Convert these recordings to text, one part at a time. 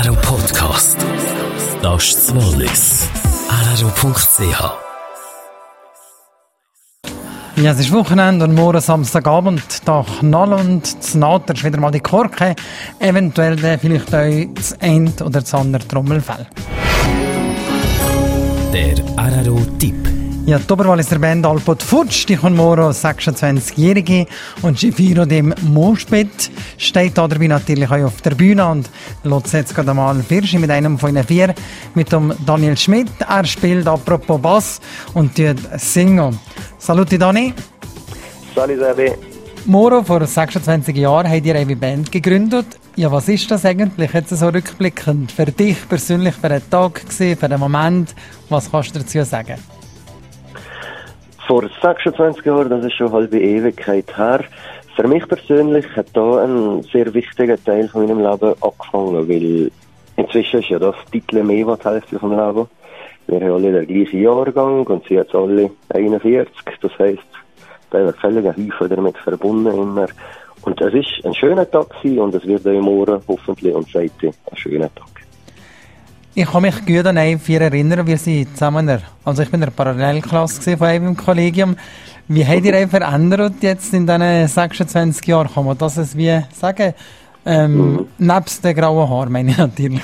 RRO Podcast. Das ist das Wallis. RRO.ch. Ja, es ist Wochenende und morgen Samstagabend. Da knallen und das Natter ist wieder mal die Korke. Eventuell vielleicht auch das End oder das andere Trommelfell. Der RRO-Tipp. Ja, die Oberwalliser Band Alpot Futsch, die kommt morgen 26-Jährige und Gifiro dem Moschbett steht da dabei natürlich auch auf der Bühne und lässt jetzt gerade mal Firschi mit einem von ihnen vier, mit dem Daniel Schmidt. Er spielt apropos Bass und singen. Saluti Dani. Salut Sebi. Morgen vor 26 Jahren habt ihr eine Band gegründet. Ja, was ist das eigentlich jetzt so rückblickend für dich persönlich, für den Tag gewesen, für den Moment? Was kannst du dazu sagen? Vor 26 Jahren, das ist schon eine halbe Ewigkeit her. Für mich persönlich hat da ein sehr wichtiger Teil von meinem Leben angefangen, weil inzwischen ist ja das Titel mehr als die Hälfte vom Leben. Wir haben alle den gleichen Jahrgang und sie jetzt alle 41. Das heisst, da haben wir völlig einen Haufen damit verbunden immer. Und es ist ein schöner Tag gewesen und es wird auch morgen hoffentlich und seitdem ein schöner Tag. Ich kann mich gut an einen vier erinnern, wir sind zusammen, also ich bin in der Parallelklasse von einem im Kollegium. Wie habt ihr verändert jetzt in diesen 26 Jahren? Kann man das wie sagen? Nebst den grauen Haaren, meine ich natürlich.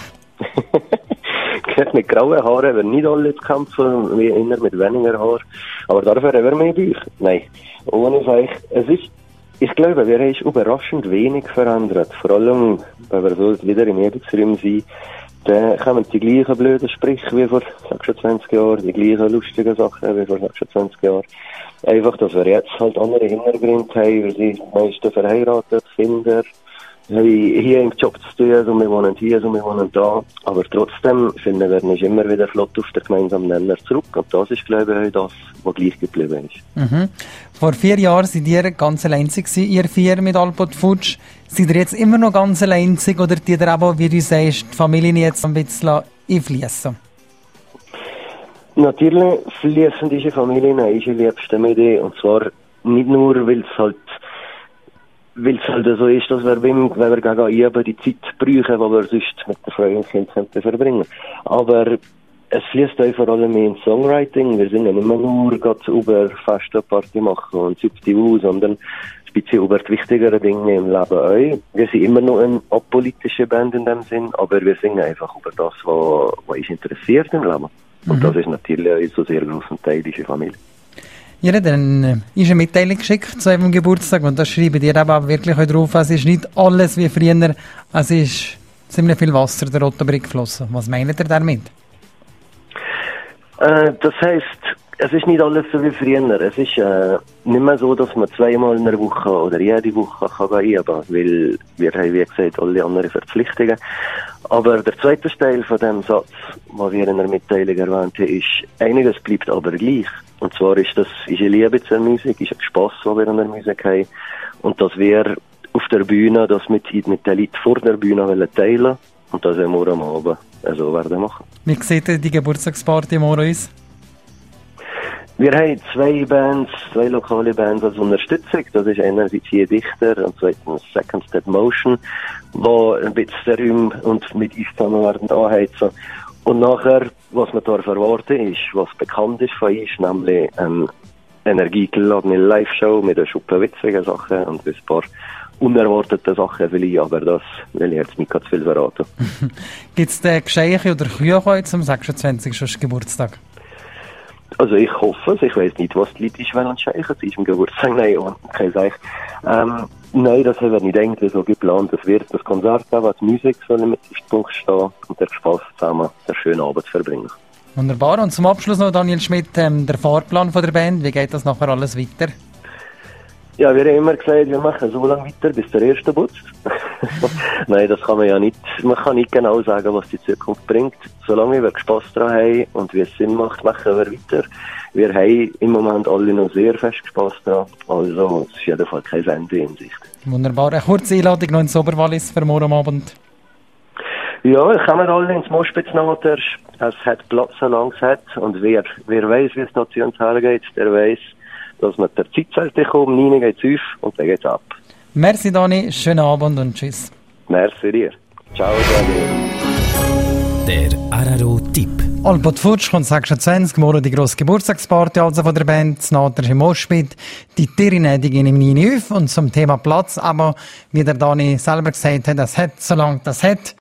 Mit grauen Haaren werden nicht alle zu kämpfen, wie immer mit weniger Haar. Aber dafür haben wir mehr Bücher. Nein, ohne Seich. Ich glaube, wir haben überraschend wenig verändert. Vor allem, wenn wir so wieder im Übungsraum sind, dann kommen die gleichen blöden Sprüche wie vor 26 Jahren, die gleichen lustigen Sachen wie vor 26 Jahren. Einfach, dass wir jetzt halt andere Hintergründe haben, wir sind meistens verheiratet, Kinder, haben hier im Job zu tun, so wir wohnen hier, so wir wohnen da. Aber trotzdem finden wir nicht immer wieder flott auf den gemeinsamen Nenner zurück. Und das ist, glaube ich, das, was gleich geblieben ist. Mhm. Vor 4 Jahren seid ihr ganz alleinzig gewesen, ihr vier mit Alpot Futsch. Seid ihr jetzt immer noch ganz alleinzig oder die ihr aber, wie du sagst, die Familie jetzt ein bisschen einfließen? Natürlich fließen diese Familien ein, die liebste Idee. Und zwar nicht nur, weil es halt so ist, dass wir, wenn wir gegen Üben die Zeit brauchen, die wir sonst mit der Frau und Kind verbringen. Aber es fließt auch vor allem in Songwriting. Wir singen nicht mehr nur über Feste Party machen und Sübti aus, sondern ein bisschen über die wichtigeren Dinge im Leben auch. Wir sind immer noch eine apolitische Band in dem Sinn, aber wir singen einfach über das, was uns interessiert im Leben. Und das ist natürlich ein sehr grosser Teil dieser Familie. Ihr habt dann eine Mitteilung geschickt zu eurem Geburtstag und da schreibt ihr aber wirklich auch drauf, es ist nicht alles wie früher, es ist ziemlich viel Wasser der Rotenbrick geflossen. Was meint ihr damit? Das heisst, es ist nicht alles so wie früher. Es ist nicht mehr so, dass man zweimal in der Woche oder jede Woche kann üben kann, weil wir haben, wie gesagt, alle anderen Verpflichtungen. Aber der zweite Teil von dem Satz, den wir in der Mitteilung erwähnt haben, ist, einiges bleibt aber gleich. Und zwar ist eine Liebe zur Musik, ist ein Spass, den wir an der Musik haben. Und dass wir auf der Bühne das mit den Leuten vor der Bühne teilen wollen. Und das werden wir am Abend so werden machen. Wie sieht die Geburtstagsparty morgen aus? Wir haben zwei lokale Bands als Unterstützung. Das ist einerseits hier Dichter und zweitens Second Step Motion, die ein bisschen den Raum und mit uns zusammen werden anheizen. Und nachher, was man da erwarten ist, was bekannt ist von uns, nämlich eine energiegeladene Live-Show mit einer Schuppe witzigen Sachen und ein paar unerwartete Sachen vielleicht, aber das will ich jetzt nicht zu viel verraten. Gibt es Geschenke oder Küche heute zum 26. Geburtstag? Also ich hoffe es. Ich weiss nicht, was die Leute wollen schenken zu diesem Geburtstag. Nein, kann ich sagen. Nein, das haben wir nicht irgendwie so geplant. Es wird das Konzert geben, die Musik soll im Mittelpunkt stehen und der Spass zusammen einen schönen Abend verbringen. Wunderbar. Und zum Abschluss noch Daniel Schmidt, der Fahrplan von der Band. Wie geht das nachher alles weiter? Ja, wir haben immer gesagt, wir machen so lange weiter, bis der Erste putzt. Nein, das kann man ja nicht. Man kann nicht genau sagen, was die Zukunft bringt. Solange wir Spass daran haben und wie es Sinn macht, machen wir weiter. Wir haben im Moment alle noch sehr fest Spass daran. Also, es ist jedenfalls kein Ende in Sicht. Wunderbar. Eine kurze Einladung noch ins Oberwallis für morgen Abend. Ja, kommen wir alle ins Moschpitznatter. Es hat Platz, solange es hat. Und wer weiss, wie es da zu uns hergeht, der weiss, dass wir der Zeitzelte kommen, 9 geht's auf und dann geht's ab. Merci Dani, schönen Abend und tschüss. Merci dir. Ciao, Dani. Der RRO-Tipp. Alpot Futsch kommt 26, morgen die grosse Geburtstagsparty also von der Band, das Nater im Moschpit, die Tiere, die gehen im 9 auf und zum Thema Platz, aber wie der Dani selber gesagt hat, das hat, solange das hat,